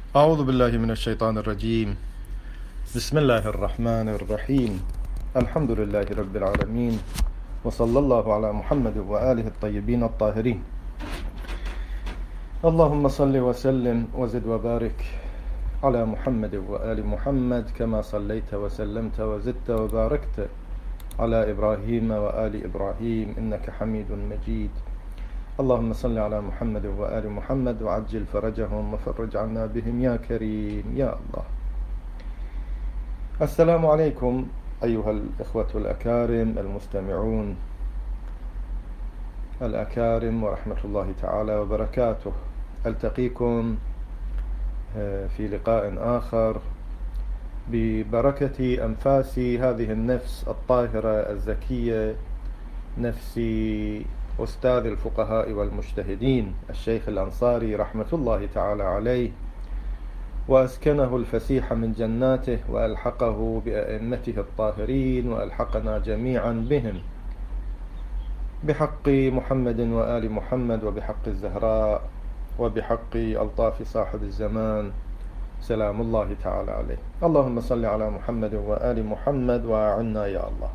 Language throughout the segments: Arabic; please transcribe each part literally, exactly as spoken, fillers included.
أعوذ بالله من الشيطان الرجيم. بسم الله الرحمن الرحيم. الحمد لله رب العالمين، وصلى الله على محمد وآله الطيبين الطاهرين. اللهم صل وسلم وزد وبارك على محمد وآل محمد كما صليت وسلمت وزدت وباركت على إبراهيم وآل إبراهيم إنك حميد مجيد. اللهم صل على محمد وآل محمد وعجل فرجهم وفرج عنا بهم يا كريم يا الله. السلام عليكم أيها الإخوة الأكارم المستمعون الأكارم ورحمة الله تعالى وبركاته. ألتقيكم في لقاء آخر ببركة أنفاس هذه النفس الطاهرة الزكية، نفس أستاذ الفقهاء والمجتهدين الشيخ الأنصاري رحمة الله تعالى عليه، وأسكنه الفسيح من جناته وألحقه بأئمته الطاهرين وألحقنا جميعا بهم بحق محمد وآل محمد وبحق الزهراء وبحق ألطاف صاحب الزمان سلام الله تعالى عليه. اللهم صل على محمد وآل محمد وأعنا يا الله.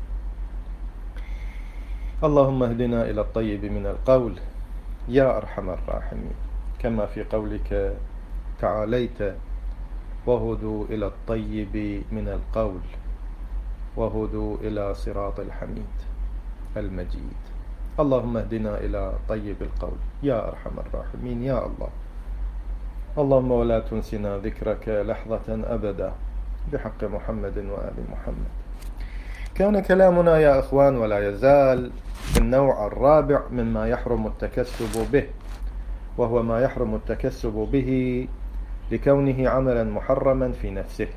اللهم اهدنا إلى الطيب من القول يا أرحم الراحمين، كما في قولك تعاليت وهدوا إلى الطيب من القول وهدوا إلى صراط الحميد المجيد. اللهم اهدنا إلى طيب القول يا أرحم الراحمين يا الله. اللهم ولا تنسنا ذكرك لحظة أبدا بحق محمد وآل محمد. كان كلامنا يا أخوان ولا يزال في النوع الرابع مما يحرم التكسب به، وهو ما يحرم التكسب به لكونه عملا محرما في نفسه.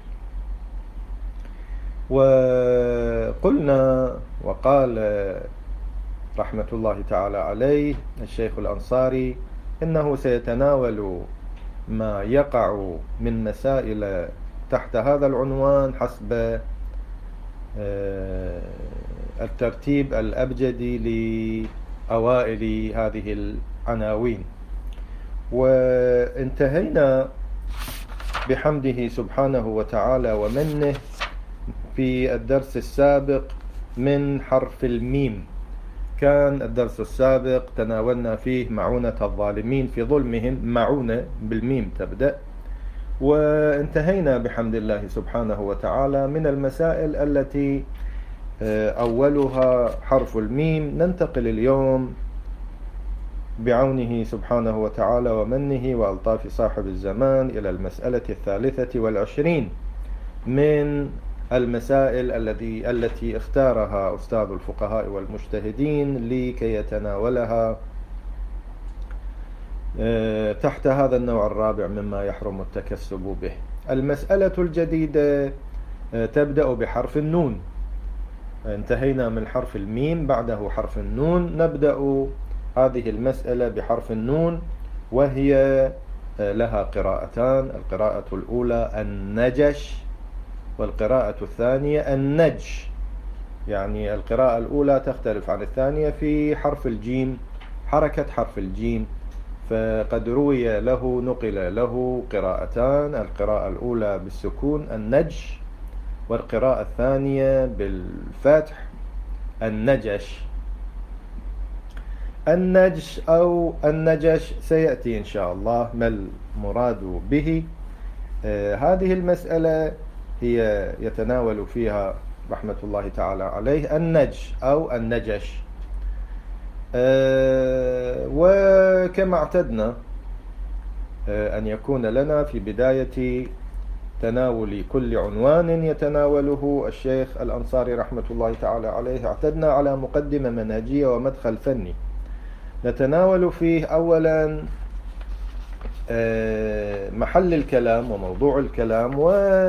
وقلنا وقال رحمة الله تعالى عليه الشيخ الأنصاري إنه سيتناول ما يقع من مسائل تحت هذا العنوان حسب الترتيب الأبجدي لأوائل هذه العناوين. وانتهينا بحمده سبحانه وتعالى ومنه في الدرس السابق من حرف الميم. كان الدرس السابق تناولنا فيه معونة الظالمين في ظلمهم، معونة بالميم تبدأ، وانتهينا بحمد الله سبحانه وتعالى من المسائل التي أولها حرف الميم. ننتقل اليوم بعونه سبحانه وتعالى ومنه وألطاف صاحب الزمان إلى المسألة الثالثة والعشرين من المسائل التي التي اختارها أستاذ الفقهاء والمجتهدين لكي يتناولها تحت هذا النوع الرابع مما يحرم التكسب به. المسألة الجديدة تبدأ بحرف النون. انتهينا من حرف الميم، بعده حرف النون. نبدأ هذه المسألة بحرف النون، وهي لها قراءتان. القراءة الأولى النجش، والقراءة الثانية النج. يعني القراءة الأولى تختلف عن الثانية في حرف الجيم، حركة حرف الجيم، فقد روي له نقل له قراءتان: القراءة الأولى بالسكون النج، والقراءة الثانية بالفتح النجش. النجش أو النجش سيأتي إن شاء الله ما المراد به. آه هذه المسألة هي يتناول فيها رحمة الله تعالى عليه النج أو النجش. آه وكما اعتدنا آه أن يكون لنا في بداية تناول كل عنوان يتناوله الشيخ الأنصاري رحمة الله تعالى عليه، اعتدنا على مقدمة منهجية ومدخل فني نتناول فيه أولا آه محل الكلام وموضوع الكلام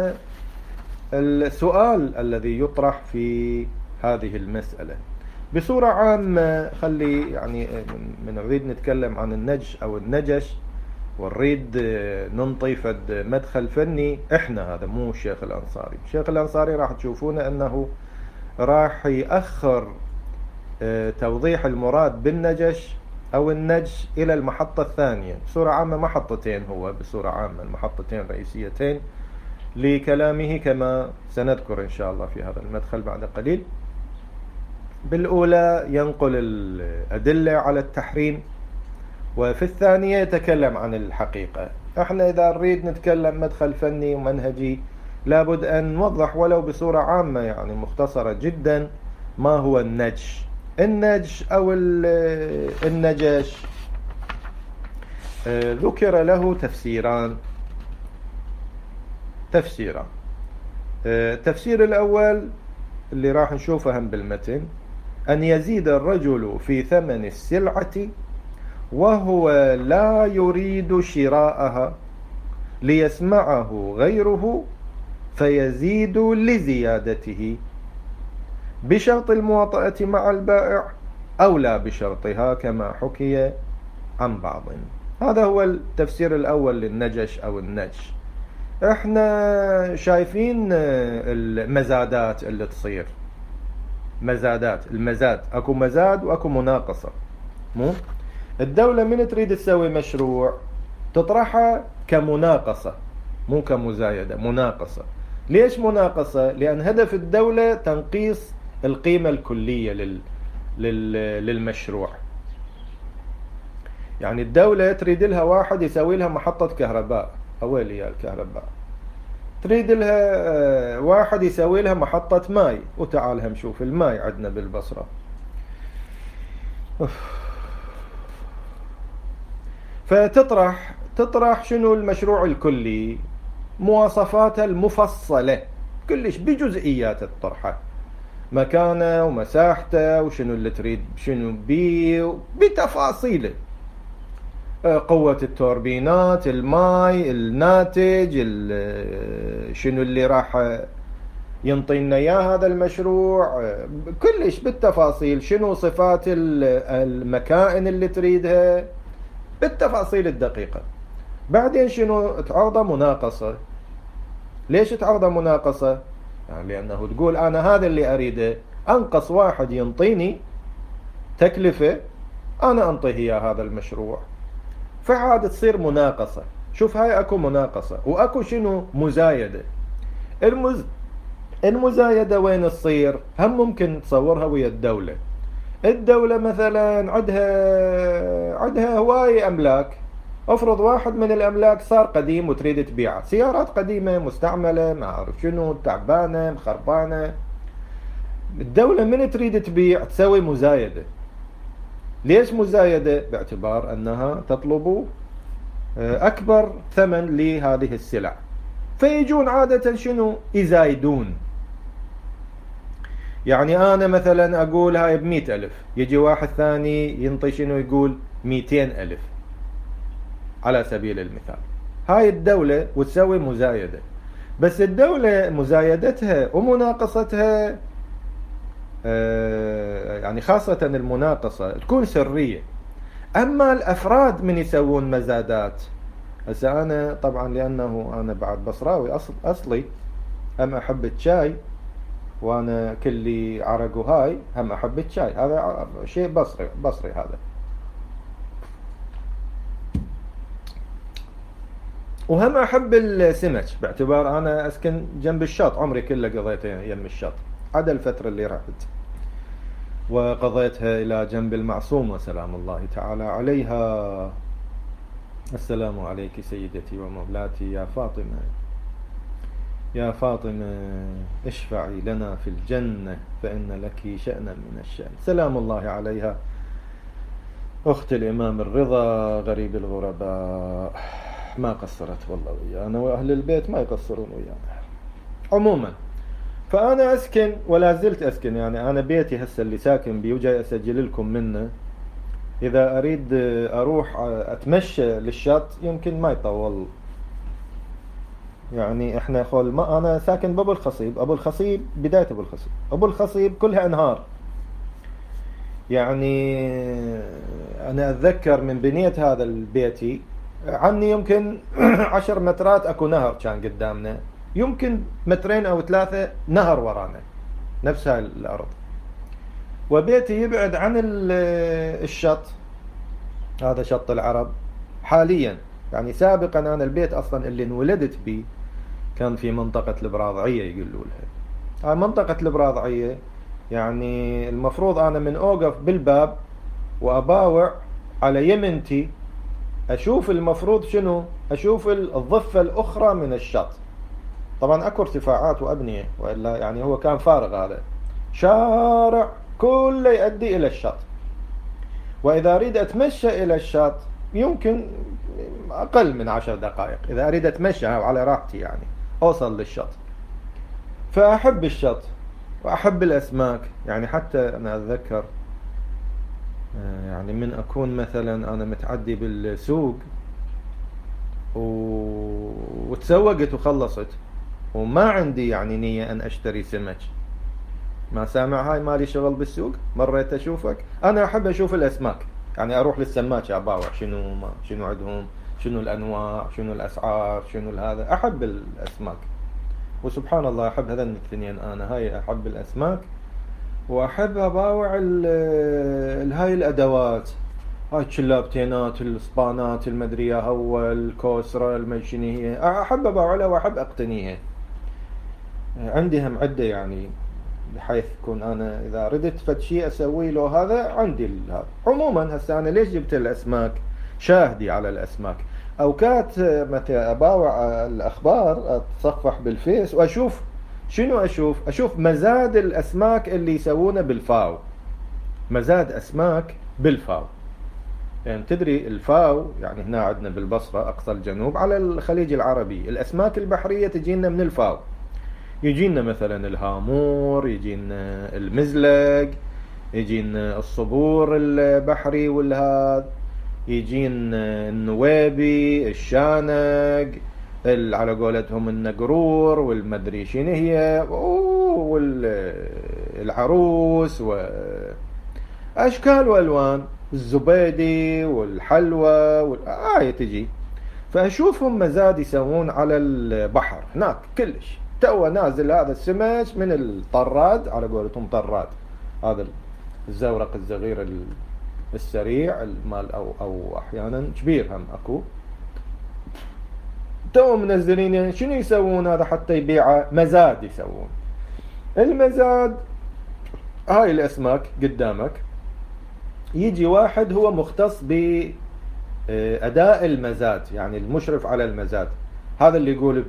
والسؤال الذي يطرح في هذه المسألة. بصورة عامة خلي يعني من نريد نتكلم عن النج أو النجش ونريد ننطي فد مدخل فني، احنا هذا مو الشيخ الأنصاري. الشيخ الأنصاري راح تشوفون أنه راح يأخر توضيح المراد بالنجش أو النج إلى المحطة الثانية. بصورة عامة محطتين، هو بصورة عامة المحطتين رئيسيتين لكلامه كما سنذكر إن شاء الله في هذا المدخل بعد قليل. بالأولى ينقل الأدلة على التحريم، وفي الثانية يتكلم عن الحقيقة. احنا إذا نريد نتكلم مدخل فني ومنهجي لابد أن نوضح ولو بصورة عامة يعني مختصرة جدا ما هو النج. النج أو النجش ذكر له تفسيران تفسيران التفسير الأول اللي راح نشوفه بالمتن: أن يزيد الرجل في ثمن السلعة وهو لا يريد شراءها ليسمعه غيره فيزيد لزيادته بشرط المواطأة مع البائع أو لا بشرطها كما حكي عن بعض. هذا هو التفسير الأول للنجش أو النج. احنا شايفين المزادات اللي تصير، مزادات المزاد، اكو مزاد واكو مناقصة. مو الدولة من تريد تسوي مشروع تطرحها كمناقصة مو كمزايدة، مناقصة. ليش مناقصة؟ لأن هدف الدولة تنقيص القيمة الكلية لل... لل... للمشروع. يعني الدولة تريد لها واحد يسوي لها محطة كهرباء، أولي الكهرباء، تريد لها واحد يسوي لها محطة ماء، وتعال هم شوف الماء عندنا بالبصرة. فتطرح تطرح شنو المشروع الكلي، مواصفاته المفصلة كلش بجزئيات الطرحة، مكانه ومساحته وشنو اللي تريد شنو بيه بتفاصيله، قوة التوربينات، الماي، الناتج، شنو اللي راح ينطينا اياه هذا المشروع، كلش بالتفاصيل، شنو صفات المكائن اللي تريدها بالتفاصيل الدقيقة. بعدين شنو تعرضه مناقصة. ليش تعرضه مناقصة؟ يعني لأنه تقول أنا هذا اللي أريده، أنقص واحد ينطيني تكلفة أنا أنطيه إياه هذا المشروع، فعاد تصير مناقصة. شوف هاي أكو مناقصة وأكو شنو مزايدة. المز... المزايدة وين تصير؟ هم ممكن تصورها ويا الدولة. الدولة مثلا عندها عندها هواي أملاك، افرض واحد من الأملاك صار قديم وتريد تبيعه، سيارات قديمة مستعملة ما أعرف شنو تعبانة مخربانة، الدولة من تريد تبيع تسوي مزايدة. ليش مزايدة؟ باعتبار أنها تطلب أكبر ثمن لهذه السلع، فيجون عادة شنو يزايدون. يعني أنا مثلا أقول هاي بمئة ألف، يجي واحد ثاني ينطي شنو يقول مئتين ألف على سبيل المثال. هاي الدولة وتسوي مزايدة، بس الدولة مزايدتها ومناقصتها يعني خاصة المناقصة تكون سرية. أما الأفراد من يسوون مزادات، هسه أنا طبعا لأنه أنا بعد بصراوي أصل أصلي هم أحب الشاي، وأنا كلي عرق وهاي هم أحب الشاي، هذا شيء بصري بصري هذا. وهم أحب السمك باعتبار أنا أسكن جنب الشاط، عمري كله قضيته يم الشاط عدا الفترة اللي راحت وقضيتها إلى جنب المعصومة سلام الله تعالى عليها. السلام عليك سيدتي ومولاتي يا فاطمة، يا فاطمة اشفعي لنا في الجنة فإن لك شأنا من الشأن. سلام الله عليها أخت الإمام الرضا غريب الغرباء، ما قصرت والله ويانا، وأهل البيت ما يقصرون ويانا. عموما فأنا أسكن ولا زلت أسكن، يعني أنا بيتي هسه اللي ساكن بيه وجاي أسجل لكم منه، إذا أريد أروح أتمشى للشط يمكن ما يطول. يعني إحنا خول ما أنا ساكن بأبو الخصيب، أبو الخصيب بداية أبو الخصيب، أبو الخصيب كلها أنهار. يعني أنا أتذكر من بنية هذا البيتي عني يمكن عشر مترات أكو نهر كان قدامنا، يمكن مترين أو ثلاثة نهر ورانا نفس هاي الأرض، وبيتي يبعد عن الشط هذا شط العرب حاليا. يعني سابقا أنا البيت أصلا اللي انولدت به كان في منطقة البراضعية يقولوا لها. منطقة البراضعية يعني المفروض أنا من أوقف بالباب وأباوع على يمنتي أشوف المفروض شنو، أشوف الضفة الأخرى من الشط. طبعا أكو ارتفاعات وأبنية وإلا يعني هو كان فارغ، هذا شارع كله يؤدي إلى الشط. وإذا أريد أتمشى إلى الشط يمكن أقل من عشر دقائق، إذا أريد أتمشى على راحتي يعني أوصل للشط. فأحب الشط وأحب الأسماك. يعني حتى أنا أتذكر يعني من أكون مثلا أنا متعدي بالسوق و... وتسوقت وخلصت وما عندي يعني نية أن أشتري سمك، ما سامع هاي مالي شغل بالسوق، مريت أشوفك. أنا أحب أشوف الأسماك، يعني أروح للسماك أباوع شنو ما شنو عندهم، شنو الأنواع، شنو الأسعار، شنو هذا. أحب الأسماك وسبحان الله أحب هذا الاثنين. أنا هاي أحب الأسماك وأحب أباوع هاي الأدوات، هاي الشلابتينات، الصبانات، المدرية هو الكوسرة المشينية، أحب أباوعها وأحب أقتنيها. عندي هم عدة يعني بحيث يكون أنا إذا ردت فد شيء أسوي له هذا عندي هذا. عموما هسه أنا ليش جبت الأسماك؟ شاهدي على الأسماك. أوقات مثلا أباوع الأخبار أتصفح بالفيس وأشوف شنو أشوف؟ أشوف مزاد الأسماك اللي يسوونه بالفاو، مزاد أسماك بالفاو. يعني تدري الفاو يعني هنا عندنا بالبصرة أقصى الجنوب على الخليج العربي الأسماك البحرية تجينا من الفاو. يجينا مثلا الهامور، يجينا المزلق، يجينا الصبور البحري والهذا، يجينا النويبي، الشانق، على قولتهم النقرور والمدري شنو هي والعروس وأشكال وألوان، الزبيدي والحلوى والآية تجي. فأشوفهم مزاد يسوون على البحر هناك كلش. تو نازل هذا السمك من الطراد، على قولتهم طراد، هذا الزورق الصغير السريع المال أو أو أحيانا كبير هم أكو. تو منزلين شنو يسوون هذا حتى يبيعه؟ مزاد يسوون. المزاد هاي الأسماك قدامك، يجي واحد هو مختص بأداء المزاد، يعني المشرف على المزاد، هذا اللي يقول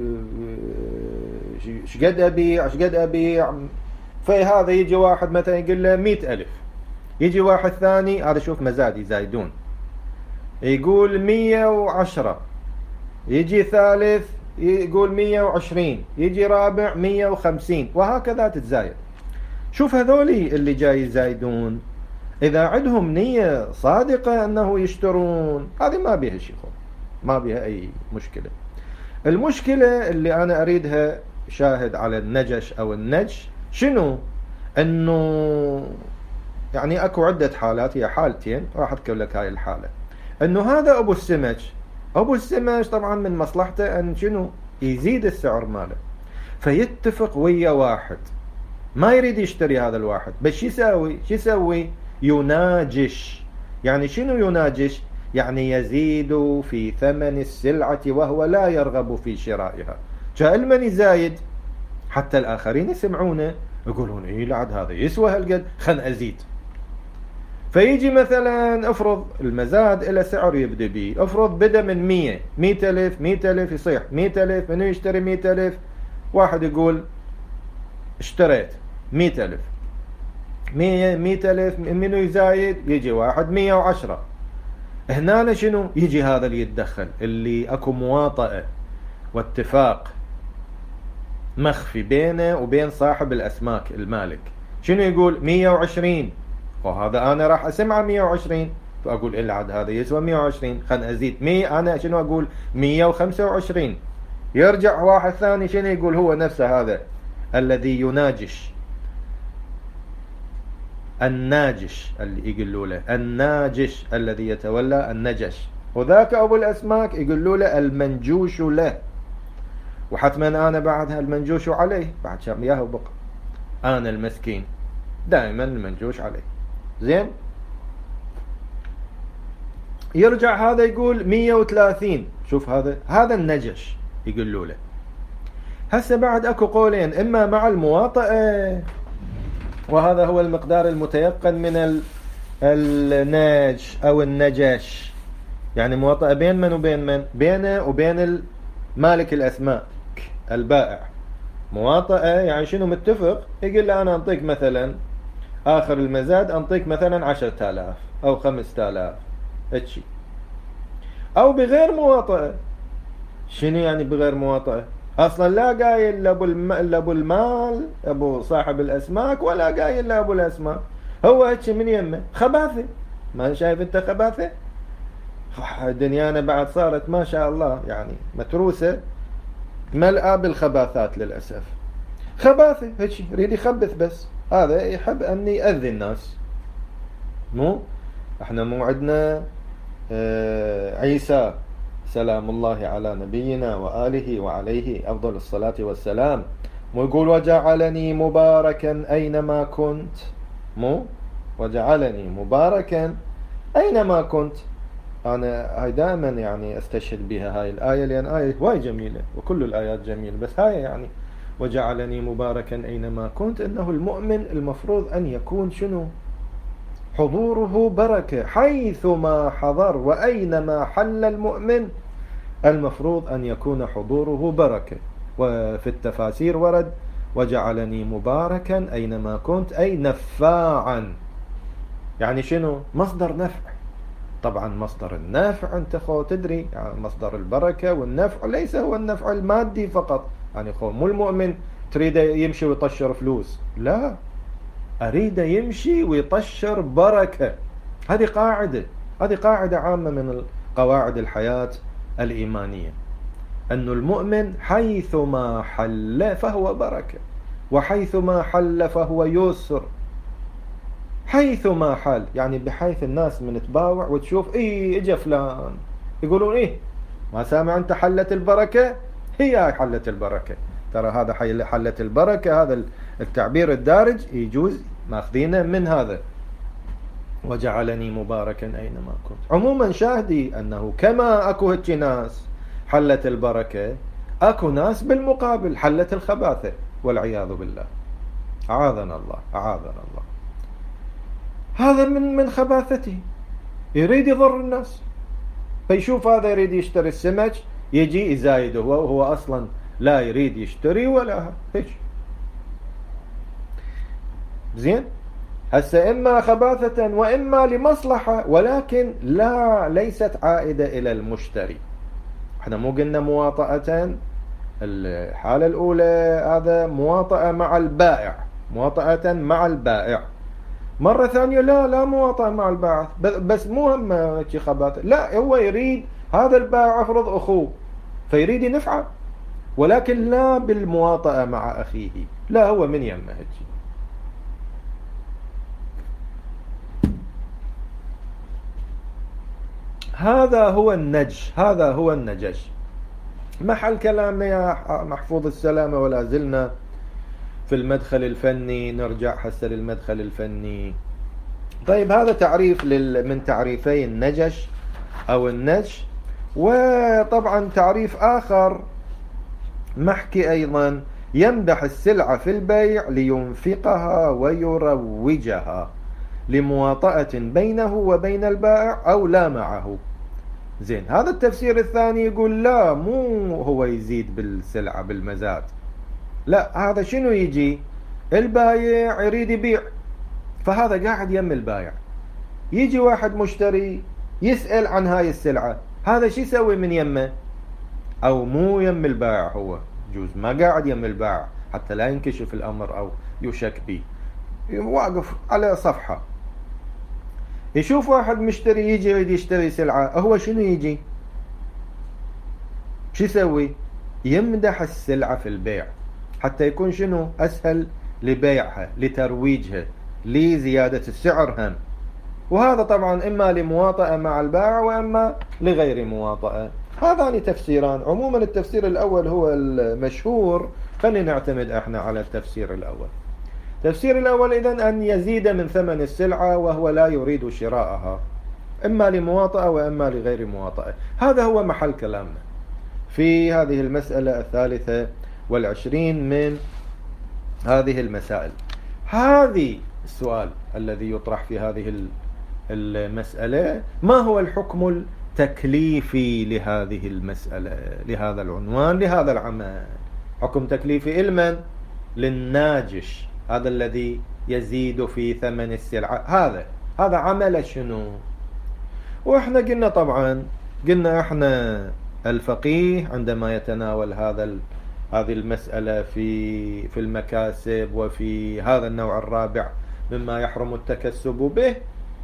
شقد أبيع شقد أبيع. فهذا يجي واحد مثلا يقول له مئة ألف، يجي واحد ثاني هذا شوف مزاد يزايدون يقول مية وعشرة، يجي ثالث يقول مية وعشرين، يجي رابع مية وخمسين، وهكذا تتزايد. شوف هذولي اللي جاي يزايدون إذا عندهم نية صادقة أنه يشترون هذه ما بيها شيء، ما بيها أي مشكلة. المشكلة اللي أنا أريدها شاهد على النجش أو النجش شنو؟ أنه يعني أكو عدة حالات، هي حالتين راح أذكر لك هاي الحالة. أنه هذا أبو السمك، أبو السمك طبعا من مصلحته أن شنو؟ يزيد السعر ماله، فيتفق ويا واحد ما يريد يشتري هذا الواحد، بس شو يسوي؟ شو يسوي؟ يناجش. يعني شنو يناجش؟ يعني يزيد في ثمن السلعة وهو لا يرغب في شرائها. جاء المن يزايد حتى الآخرين يسمعونه يقولون إيه لعد هذا يسوى هالقد، خل أزيد. فيجي مثلا افرض المزاد إلى سعر يبدأ به، افرض بدأ من مية، مية ألف، مية ألف يصيح مية ألف، منو يشتري مية ألف؟ واحد يقول اشتريت مية ألف، مية مية ألف، منو يزايد؟ يجي واحد مية وعشرة. هنا شنو؟ يجي هذا اللي يتدخل، اللي اكو مواطئة واتفاق مخفي بينه وبين صاحب الأسماك المالك. شنو يقول؟ مية وعشرين، وهذا أنا راح أسمعه مية وعشرين، فأقول إلا عاد هذا يسوى مية وعشرين، خل أزيد مية. أنا شنو أقول؟ مية وخمسة وعشرين. يرجع واحد ثاني شنو يقول؟ هو نفسه هذا الذي يناجش، الناجش اللي يقولوا له الناجش الذي يتولى النجش، وذاك أبو الأسماك يقولوا له المنجوش له. وحتما أنا بعدها المنجوش عليه، بعد شام ياهو بقى أنا المسكين دائما المنجوش عليه. زين، يرجع هذا يقول مية وثلاثين. شوف هذا هذا النجش يقولوا له. هسه بعد اكو قولين، اما مع المواطأة، وهذا هو المقدار المتيقن من الناج او النجش، يعني مواطأة بين من وبين من؟ بينه وبين مالك الاسماك البائع. مواطأة يعني شنو؟ متفق، يقول له انا انطيك مثلا اخر المزاد انطيك مثلا عشرة آلاف او خمسة آلاف اتشي. او بغير مواطأة. شنو يعني بغير مواطأة؟ اصلا لا قايل لابو الم... لابو المال ابو صاحب الاسماك، ولا قايل لابو الاسماك، هو هيك من يمه خباثه. ما شايف انت خباثه؟ دنيانا بعد صارت ما شاء الله يعني متروسه، ملأى بالخباثات للاسف. خباثه هيك يريد يخبث، بس هذا يحب ان يأذي الناس. مو احنا مو عندنا آه عيسى سلام الله على نبينا وآله وعليه أفضل الصلاة والسلام، مو يقول وجعلني مباركا أينما كنت؟ مو وجعلني مباركا أينما كنت. أنا هاي دائما يعني أستشهد بها هاي الآية، لأن آية واي جميلة، وكل الآيات جميلة، بس هاي يعني وجعلني مباركا أينما كنت، إنه المؤمن المفروض أن يكون شنو؟ حضوره بركة حيثما حضر، وأينما حل المؤمن المفروض أن يكون حضوره بركة. وفي التفاسير ورد وجعلني مباركا أينما كنت، أي نفاعا، يعني شنو؟ مصدر نفع. طبعا مصدر النفع أنت خو تدري، يعني مصدر البركة والنفع ليس هو النفع المادي فقط. يعني خو مو المؤمن تريد يمشي ويطشر فلوس، لا، أريد يمشي ويطشر بركة. هذه قاعدة، هذه قاعدة عامة من قواعد الحياة الإيمانية، أن المؤمن حيثما حل فهو بركة، وحيثما حل فهو يسر. حيثما حل يعني بحيث الناس من تباوع وتشوف إيه إجا فلان، يقولون إيه ما سامع أنت حلت البركة؟ هي حلت البركة. ترى هذا حلت البركة، هذا التعبير الدارج يجوز ماخذينه من هذا وجعلني مباركا أينما كنت. عموما شاهدي أنه كما أكو هيك ناس حلت البركة، أكو ناس بالمقابل حلت الخباثة والعياذ بالله. أعاذنا الله، أعاذنا الله. هذا من من خباثته، يريد يضر الناس، فيشوف هذا يريد يشتري السمك يجي يزايده، وهو أصلا لا يريد يشتري ولا هيك. زين، هسه إما خباثة وإما لمصلحة، ولكن لا ليست عائدة إلى المشتري. احنا مو قلنا مواطأة؟ الحالة الأولى هذا مواطأة مع البائع، مواطأة مع البائع. مرة ثانية لا لا مواطأة مع البائع، بس مو هم خباثة، لا، هو يريد هذا البائع افرض أخوه فيريد ينفعه، ولكن لا بالمواطأة مع أخيه، لا، هو من يمه هيك. هذا هو النج، هذا هو النجش. محل كلامنا يا محفوظ السلامة، ولا زلنا في المدخل الفني. نرجع هسه للمدخل الفني. طيب هذا تعريف من تعريفي النجش أو النجش. وطبعا تعريف آخر محكي أيضا يمدح السلعة في البيع لينفقها ويروجها لمواطأة بينه وبين البائع أو لا معه. زين، هذا التفسير الثاني يقول لا، مو هو يزيد بالسلعة بالمزاد، لا، هذا شنو يجي؟ البايع يريد يبيع، فهذا قاعد يم البايع، يجي واحد مشتري يسأل عن هاي السلعة، هذا شو يسوي من يمه؟ أو مو يم البائع، هو جوز ما قاعد يم البائع حتى لا ينكشف الأمر أو يشك به، واقف على صفحة يشوف واحد مشتري يجي يريد يشتري سلعة، هو شنو يجي؟ شو يسوي؟ يمدح السلعة في البيع حتى يكون شنو؟ أسهل لبيعها، لترويجها، لزيادة السعر هم. وهذا طبعا إما لمواطأة مع البائع وإما لغير مواطأة. هذان تفسيران. عموما التفسير الأول هو المشهور، خلينا نعتمد احنا على التفسير الأول. التفسير الأول إذن أن يزيد من ثمن السلعة وهو لا يريد شراءها، إما لمواطأة وإما لغير مواطأة. هذا هو محل كلامنا في هذه المسألة الثالثة والعشرين من هذه المسائل. هذه السؤال الذي يطرح في هذه المسألة: ما هو الحكم التكليفي لهذه المسألة، لهذا العنوان، لهذا العمل؟ حكم تكليفي لمن؟ للناجش، هذا الذي يزيد في ثمن السلعة. هذا هذا عمل شنو؟ وإحنا قلنا طبعا قلنا إحنا الفقيه عندما يتناول هذا هذه المسألة في في المكاسب وفي هذا النوع الرابع مما يحرم التكسب به،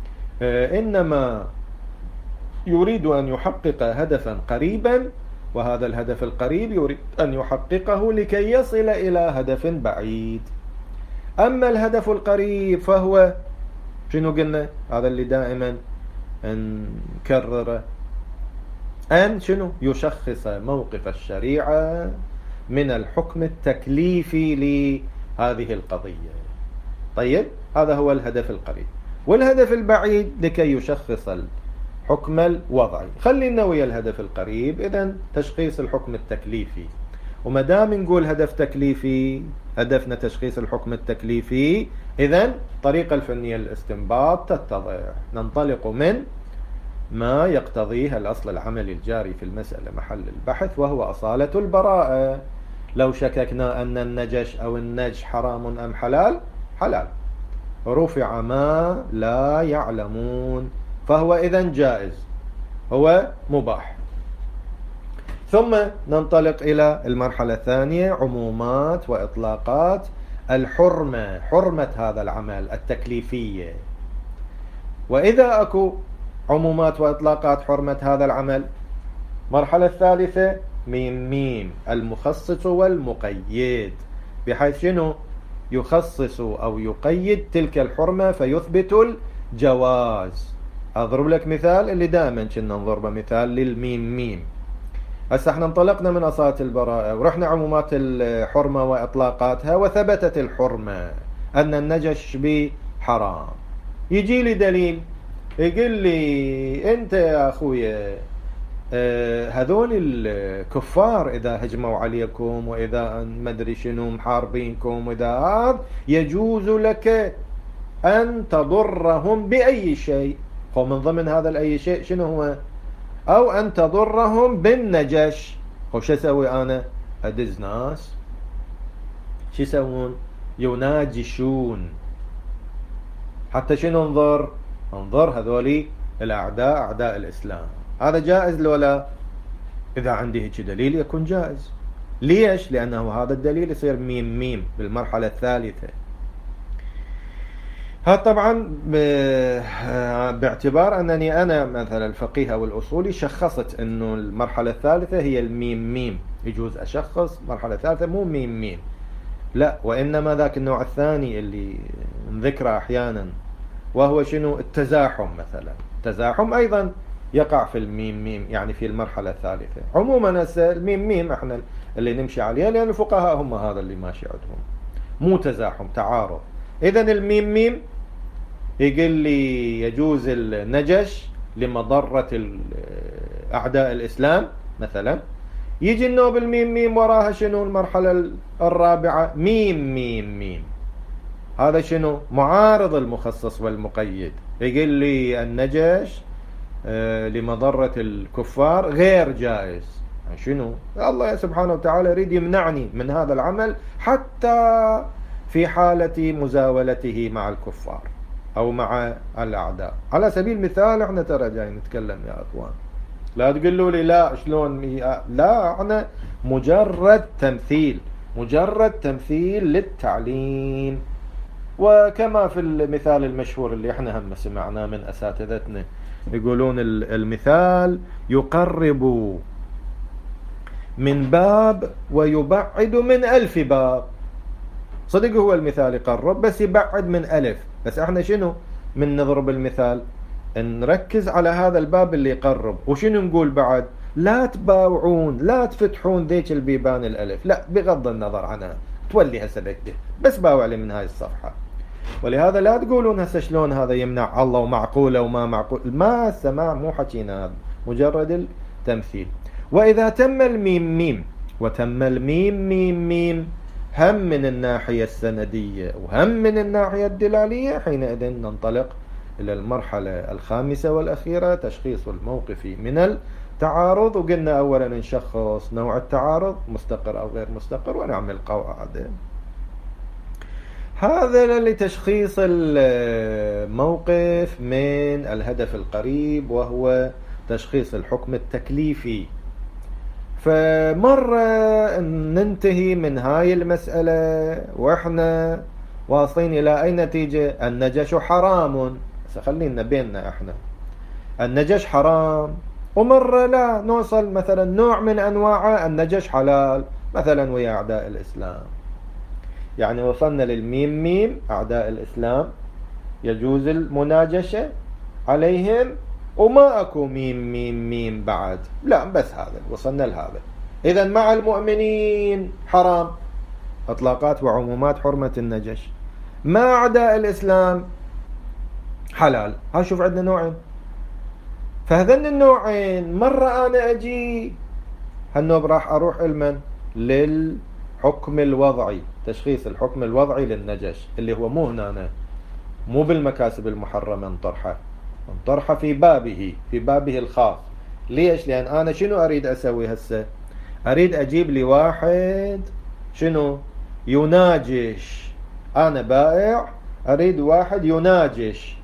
إنما يريد أن يحقق هدفا قريبا، وهذا الهدف القريب يريد أن يحققه لكي يصل إلى هدف بعيد. أما الهدف القريب فهو شنو قلنا؟ هذا اللي دائما نكرره، أن شنو؟ يشخص موقف الشريعة من الحكم التكليفي لهذه القضية. طيب، هذا هو الهدف القريب. والهدف البعيد لكي يشخص الحكم الوضعي. خلينا ويا الهدف القريب، إذن تشخيص الحكم التكليفي. وما دام نقول هدف تكليفي، هدفنا تشخيص الحكم التكليفي، إذن الطريقة الفنية للاستنباط تتضح. ننطلق من ما يقتضيه الأصل العملي الجاري في المسألة محل البحث، وهو أصالة البراءة. لو شككنا أن النجش أو النجش حرام أم حلال، حلال، رفع ما لا يعلمون، فهو إذن جائز، هو مباح. ثم ننطلق إلى المرحلة الثانية: عمومات وإطلاقات الحرمة، حرمة هذا العمل التكليفية. وإذا أكو عمومات وإطلاقات حرمة هذا العمل، المرحلة الثالثة ميم ميم المخصص والمقيد، بحيث شنو؟ يخصص أو يقيد تلك الحرمة فيثبت الجواز. أضرب لك مثال اللي دائما كنا نضربه، مثال للميم ميم. هسه احنا انطلقنا من أصالة البراءة ورحنا عمومات الحرمة وإطلاقاتها، وثبتت الحرمة أن النجش به حرام. يجي لي دليل يقول لي: أنت يا أخويا هذول الكفار إذا هجموا عليكم وإذا مدري شنو محاربينكم وإذا هذا يجوز لك أن تضرهم بأي شيء. ومن ضمن هذا الأي شيء شنو هو؟ أو أن تضرهم بالنجش. وش أسوي أنا؟ أدز ناس شو يسوون؟ يناجشون. حتى شنو انظر؟ انظر هذولي الأعداء، أعداء الإسلام. هذا جائز ولا؟ إذا عندي هيك دليل يكون جائز. ليش؟ لأنه هذا الدليل يصير ميم ميم بالمرحلة الثالثة. هذا طبعا باعتبار أنني أنا مثلا الفقيه أو الأصولي شخصت أنه المرحلة الثالثة هي الميم ميم. يجوز أشخص مرحلة ثالثة مو ميم ميم، لا، وإنما ذاك النوع الثاني اللي نذكره أحيانا، وهو شنو؟ التزاحم مثلا. التزاحم أيضا يقع في الميم ميم، يعني في المرحلة الثالثة. عموما الميم ميم احنا اللي نمشي عليها، لأن الفقهاء هم هذا اللي ماشي عندهم، مو تزاحم، تعارض. إذن الميم ميم يقول لي يجوز النجش لمضرة أعداء الإسلام مثلا. يجي النوب الميم ميم وراها شنو؟ المرحلة الرابعة ميم ميم ميم. هذا شنو؟ معارض المخصص والمقيد. يقول لي النجش لمضرة الكفار غير جائز. شنو؟ الله سبحانه وتعالى يريد يمنعني من هذا العمل حتى في حالة مزاولته مع الكفار أو مع الأعداء. على سبيل المثال احنا ترى جاي نتكلم يا أخوان، لا تقولوا لي لا شلون، لا، احنا مجرد تمثيل، مجرد تمثيل للتعليم. وكما في المثال المشهور اللي احنا هم سمعناه من أساتذتنا، يقولون المثال يقرب من باب ويبعد من ألف باب. صدق هو المثال يقرب بس يبعد من ألف. بس احنا شنو من نضرب المثال؟ نركز على هذا الباب اللي يقرب. وشنو نقول بعد؟ لا تباوعون، لا تفتحون ذيك البيبان الألف، لا، بغض النظر عنها، تولي هسه بكده، بس باوع لي من هاي الصفحة. ولهذا لا تقولون هسه شلون هذا يمنع الله ومعقولة وما معقول، ما السماع مو حكينا، هذا مجرد التمثيل. وإذا تم الميم ميم وتم الميم ميم ميم هم من الناحية السندية وهم من الناحية الدلالية، حينئذ ننطلق إلى المرحلة الخامسة والأخيرة، تشخيص الموقف من التعارض. وقلنا أولا نشخص نوع التعارض مستقر أو غير مستقر ونعمل قواعد. هذا لتشخيص الموقف من الهدف القريب، وهو تشخيص الحكم التكليفي. فمرة ننتهي من هاي المسألة وإحنا واصلين إلى أي نتيجة؟ النجش حرام. خلينا بيننا إحنا النجش حرام، ومرة لا نوصل مثلا نوع من أنواع النجش حلال، مثلا ويا أعداء الإسلام. يعني وصلنا للميم ميم أعداء الإسلام يجوز المناجشة عليهم، وما أكو ميم ميم ميم بعد، لا بس هذا وصلنا لهذا. إذا مع المؤمنين حرام، إطلاقات وعمومات حرمة النجش. مع أعداء الإسلام حلال. ها شوف عندنا نوعين. فهذن النوعين مرة أنا أجي هالنوب راح أروح المن للحكم الوضعي، تشخيص الحكم الوضعي للنجش، اللي هو مو هنا، مو بالمكاسب المحرمة نطرحه، نطرحه في بابه، في بابه الخاص. ليش؟ لأن أنا شنو أريد أسوي هسه؟ أريد أجيب لي واحد شنو يناجش. أنا بائع أريد واحد يناجش،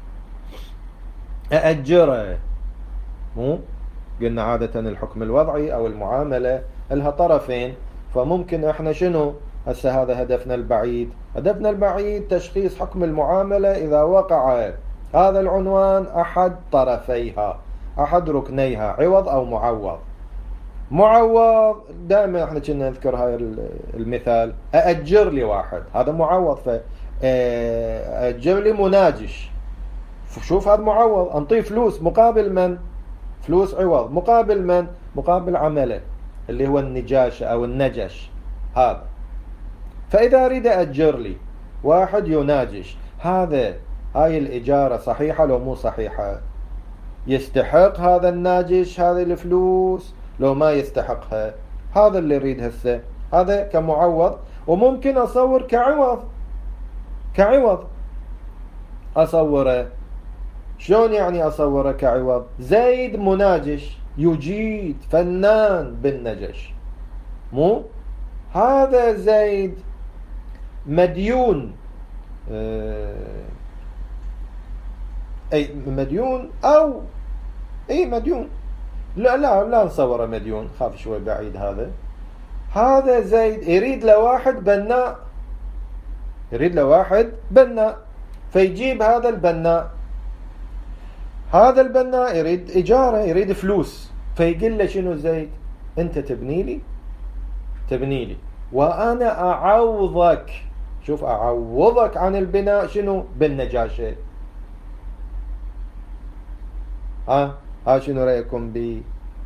أأجره. مو قلنا عادة الحكم الوضعي أو المعاملة لها طرفين، فممكن احنا شنو هسه هذا هدفنا البعيد. هدفنا البعيد تشخيص حكم المعاملة إذا وقع هذا العنوان أحد طرفيها، أحد ركنيها، عوض أو معوض. معوض دائما احنا كنا نذكر هاي المثال، أأجر لي واحد، هذا معوض. فأأجر لي مناجش، شوف هذا معوض، أنطيه فلوس مقابل من؟ فلوس عوض مقابل من؟ مقابل عمله اللي هو النجاشة أو النجش هذا. فإذا أريد أجر لي واحد يناجش، هذا هاي الإجارة صحيحة لو مو صحيحة؟ يستحق هذا الناجش هذه الفلوس لو ما يستحقها؟ هذا اللي يريد هسه، هذا كمعوض. وممكن أصور كعوض، كعوض أصوره. شلون يعني أصوره كعوض؟ زيد مناجش يجيد فنان بالنجش، مو هذا زيد مديون، أي مديون أو أي مديون، لا لا لا نصوره مديون، خاف شوي بعيد. هذا هذا زيد يريد لواحد بناء، يريد لواحد بناء، فيجيب هذا البناء. هذا البناء يريد إجارة، يريد فلوس، فيقول له شنو زيد؟ أنت تبني لي، تبني لي وأنا أعوضك. شوف أعوضك عن البناء شنو؟ بالنجاشة. ها ها شنو رأيكم ب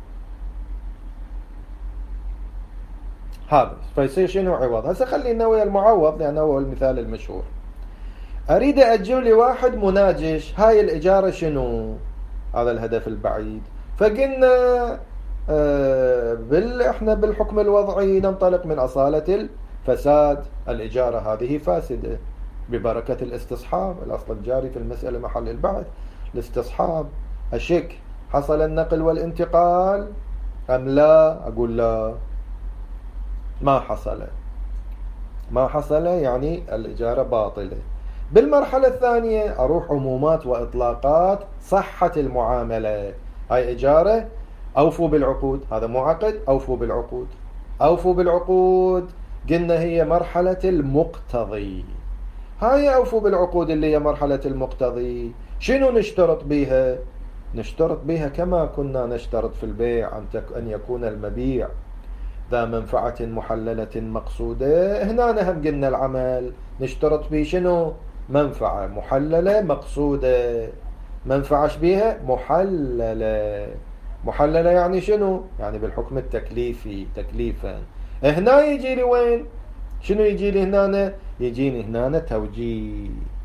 هذا؟ فيصير شنو عوض. هسه خلينا ويا المعوض لأنه هو المثال المشهور. أريد أجيب لي واحد مناجش، هاي الإجارة شنو؟ هذا الهدف البعيد. فقلنا آه بال إحنا بالحكم الوضعي ننطلق من أصالة الفساد، الإجارة هذه فاسدة ببركة الاستصحاب، الأصل الجاري في المسألة محل البحث الاستصحاب. أشك حصل النقل والانتقال أم لا؟ أقول لا، ما حصل، ما حصل، يعني الإجارة باطلة. بالمرحلة الثانية أروح عمومات وإطلاقات صحة المعاملة. هاي إجارة، أوفوا بالعقود، هذا مو عقد، أوفوا بالعقود، أوفوا بالعقود. قلنا هي مرحلة المقتضي. هاي أوفوا بالعقود اللي هي مرحلة المقتضي. شنو نشترط بيها؟ نشترط بيها كما كنا نشترط في البيع أن يكون المبيع ذا منفعة محللة مقصودة. هنا هم قلنا العمل نشترط به شنو؟ منفعة محللة مقصودة. منفعة بيها محللة. محللة يعني شنو؟ يعني بالحكم التكليفي، تكليفا. هنا يجي لي وين؟ شنو يجي لي هنا؟ يجيني هنا توجيه.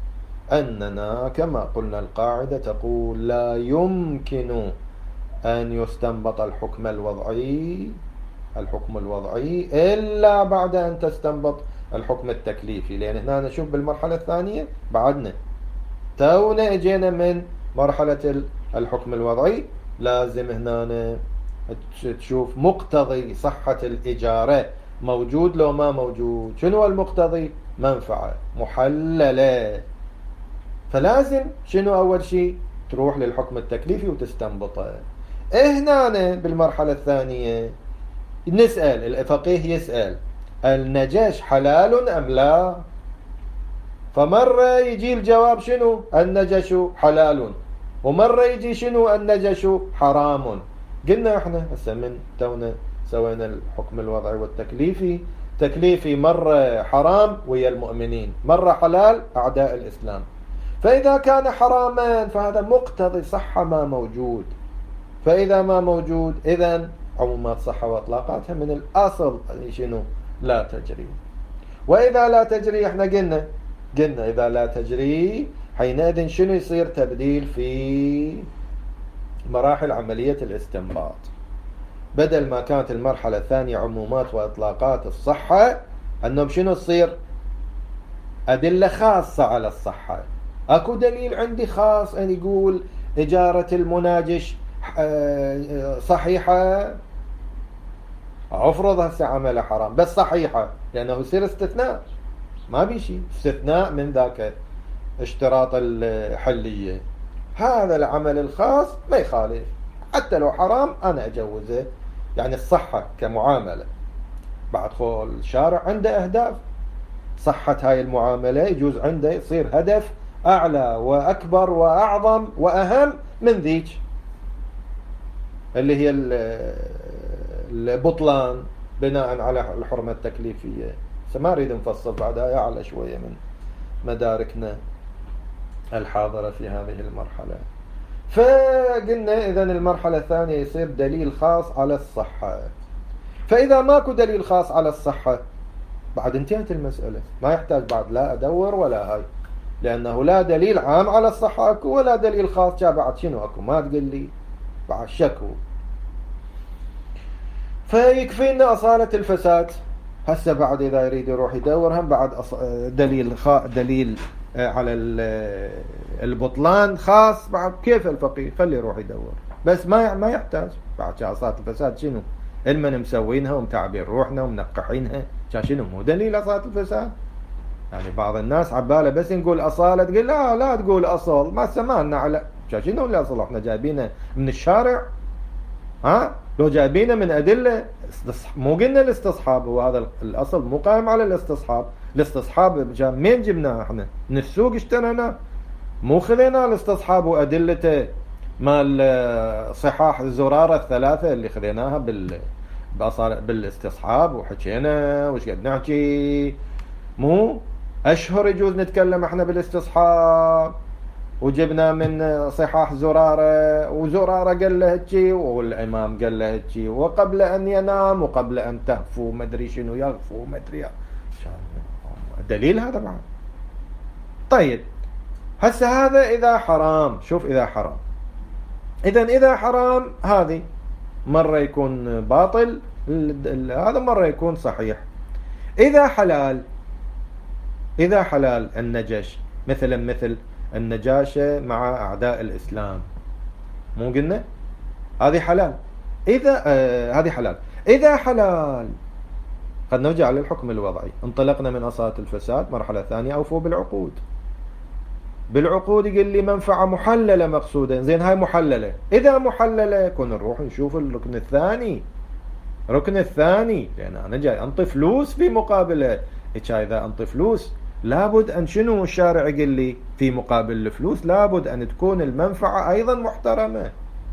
أننا كما قلنا القاعدة تقول لا يمكن أن يستنبط الحكم الوضعي الحكم الوضعي إلا بعد أن تستنبط الحكم التكليفي، لأن هنا نشوف بالمرحلة الثانية بعدنا تونا اجينا من مرحلة الحكم الوضعي، لازم هنا تشوف مقتضي صحة الإجارة موجود لو ما موجود. شنو المقتضي؟ منفعة محللة، فلازم شنو أول شيء تروح للحكم التكليفي وتستنبطه. هنا بالمرحلة الثانية نسأل الفقيه يسأل النجش حلال أم لا؟ فمرة يجي الجواب شنو؟ النجش حلال، ومرة يجي شنو؟ النجش حرام. قلنا احنا هسه من تونا سوينا الحكم الوضعي والتكليفي، تكليفي مرة حرام ويا المؤمنين، مرة حلال أعداء الإسلام. فإذا كان حراما فهذا مقتضي صحة ما موجود، فإذا ما موجود إذن عمومات صحة وإطلاقاتها من الأصل شنو؟ لا تجري. وإذا لا تجري احنا قلنا قلنا إذا لا تجري حينئذ شنو يصير؟ تبديل في مراحل عملية الاستنباط. بدل ما كانت المرحلة الثانية عمومات وإطلاقات الصحة، أنهم شنو تصير؟ أدلة خاصة على الصحة. أكو دليل عندي خاص أن يقول إجارة المناجش صحيحة، أفرض هسه عمله حرام بس صحيحة، لأنه يصير استثناء، ما بيشي استثناء من ذاك اشتراط الحلية. هذا العمل الخاص ما يخالف، حتى لو حرام أنا أجوزه، يعني الصحة كمعاملة. بعد خول الشارع عنده أهداف، صحة هاي المعاملة يجوز عنده يصير هدف أعلى وأكبر وأعظم وأهم من ذيك اللي هي البطلان بناء على الحرمة التكليفية. ما أريد نفصل بعدها أعلى شوية من مداركنا الحاضرة في هذه المرحلة. فقلنا إذن المرحلة الثانية يصير دليل خاص على الصحة. فإذا ماكو دليل خاص على الصحة بعد انتهت المسألة، ما يحتاج بعد لا أدور ولا هاي، لأنه لا دليل عام على الصحة أكو ولا دليل خاص. جاء بعد شنو أكو؟ ما تقول لي بعد شكو. فيكفينا أصالة الفساد. هسه بعد إذا يريد يروح يدور هم بعد دليل خا دليل على البطلان خاص، بعد كيف الفقيه خلي يروح يدور، بس ما ما يحتاج بعد أصالة الفساد. شنو المن مسوينها ومتعبين روحنا ومنقحينها؟ شنو مو دليل أصالة الفساد؟ يعني بعض الناس عباله بس نقول أصالة تقول لا لا تقول أصل، ما سمعنا على شنو الأصل؟ احنا جايبينه من الشارع؟ ها لو جايبينه من أدلة مو قلنا الاستصحاب هو هذا الأصل، مو قائم على الاستصحاب. الاستصحاب جاب مين جبناه احنا؟ من السوق اشترينا، مو خذينا الاستصحاب وأدلته مال صحاح الزرارة الثلاثة اللي خذيناها بال بالاستصحاب وحكينا وش قد نحكي. مو أشهر يجوز نتكلم احنا بالاستصحاب، وجبنا من صحاح زرارة، وزرارة قال له هجي والإمام قال له هجي، وقبل أن ينام وقبل أن تهفو مدري شنو يغفو مدري دليل هذا بعد. طيب هسه هذا إذا حرام، شوف إذا حرام، إذن إذا حرام هذه مرة يكون باطل هذا، مرة يكون صحيح. إذا حلال، إذا حلال النجش مثلا مثل النجاشة مع أعداء الإسلام، مو قلنا هذه حلال؟ إذا آه هذه حلال. إذا حلال قد نرجع للحكم الوضعي. انطلقنا من أصالة الفساد، مرحلة ثانية أوفوا بالعقود. بالعقود يقول لي منفعة محللة مقصودة، زين هاي محللة. إذا محللة كنا نروح نشوف الركن الثاني، ركن الثاني، لأن أنا جاي أنطي فلوس في مقابلة. إذا أنطي فلوس لابد أن شنو الشارع يقول لي في مقابل الفلوس؟ لابد أن تكون المنفعة أيضا محترمة.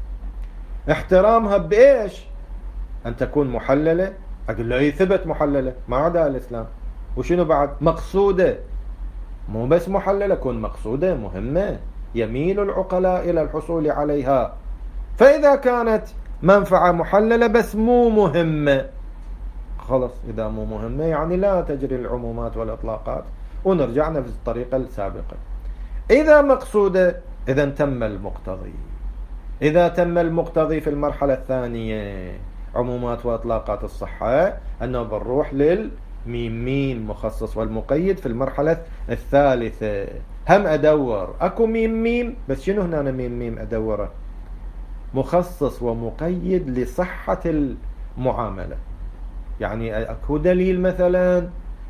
احترامها بإيش؟ أن تكون محللة. أقول له أي ثبت محللة مع أعداء الإسلام. وشنو بعد؟ مقصودة، مو بس محللة، كون مقصودة مهمة يميل العقلاء إلى الحصول عليها. فإذا كانت منفعة محللة بس مو مهمة، خلص إذا مو مهمة يعني لا تجري العمومات والإطلاقات، ونرجع نفس الطريقة السابقة. إذا مقصودة إذا تم المقتضي. إذا تم المقتضي في المرحلة الثانية عمومات وإطلاقات الصحة أنه بنروح للميم ميم مخصص والمقيد في المرحلة الثالثة. هم أدور أكو ميم ميم، بس شنو هنا ميم ميم أدوره؟ مخصص ومقيد لصحة المعاملة. يعني أكو دليل مثلا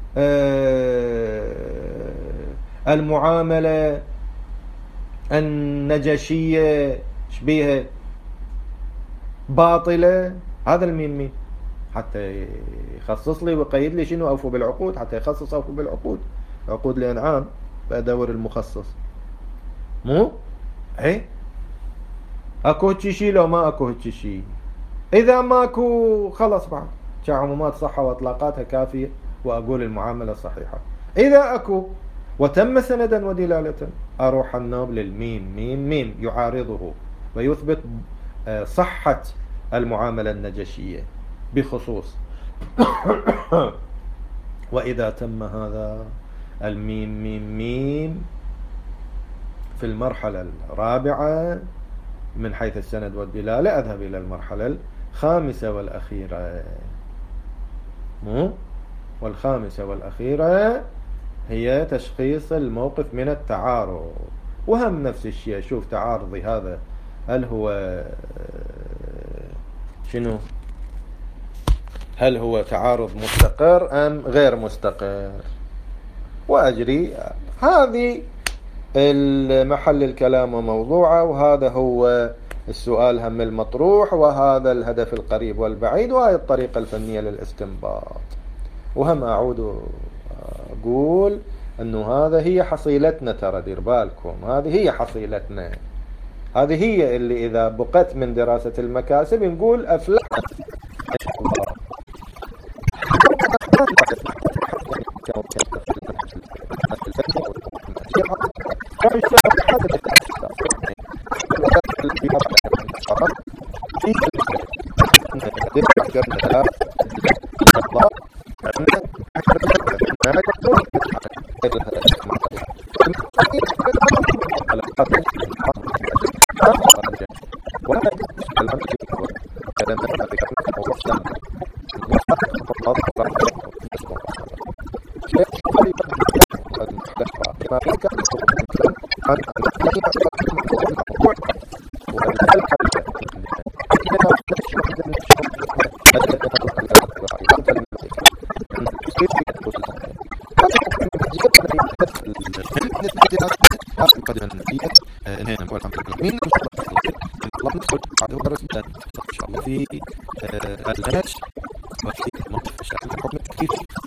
المعاملة النجشية شبيها باطلة، هذا الميم ميم حتى يخصص لي ويقيد لي شنو أوفوا بالعقود، حتى يخصص أوفوا بالعقود، عقود الأنعام بأدور المخصص. مو ايه اكو هالشي لو ما اكو هالشي. اذا ماكو خلص بعد كعمومات صحة واطلاقاتها كافية واقول المعاملة صحيحة. اذا اكو وتم سندا ودلالة اروح النوب للميم ميم ميم يعارضه ويثبت صحة المعاملة النجشية بخصوص. واذا تم هذا الميم ميم ميم في المرحلة الرابعة من حيث السند والدلالة أذهب إلى المرحلة الخامسة والأخيرة. مو والخامسة والأخيرة هي تشخيص الموقف من التعارض. وهم نفس الشيء، شوف تعارضي هذا هل هو شنو؟ هل هو تعارض مستقر أم غير مستقر؟ وأجري هذه المحل الكلام وموضوعه، وهذا هو السؤال هم المطروح، وهذا الهدف القريب والبعيد، وهي الطريقة الفنية للاستنباط. وهم أعود أقول أنه هذا هي حصيلتنا، ترى دير بالكم هذه هي حصيلتنا، هذه هي اللي إذا بقت من دراسة المكاسب نقول أفلح. في الغش وفي المنطقة الحكم كيف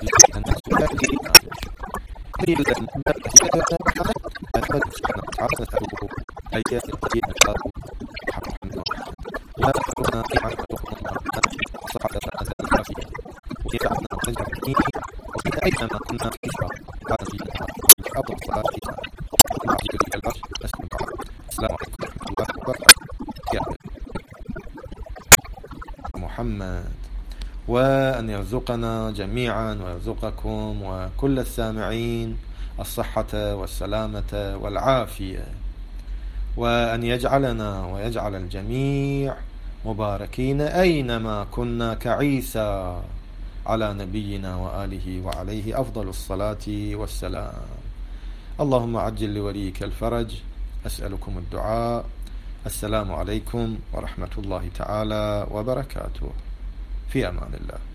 محمد، وأن يرزقنا جميعا ويرزقكم وكل السامعين الصحة والسلامة والعافية، وأن يجعلنا ويجعل الجميع مباركين أينما كنا كعيسى على نبينا وآله وعليه أفضل الصلاة والسلام. اللهم عجل لوليك الفرج، أسألكم الدعاء. السلام عليكم ورحمة الله تعالى وبركاته. في أمان الله.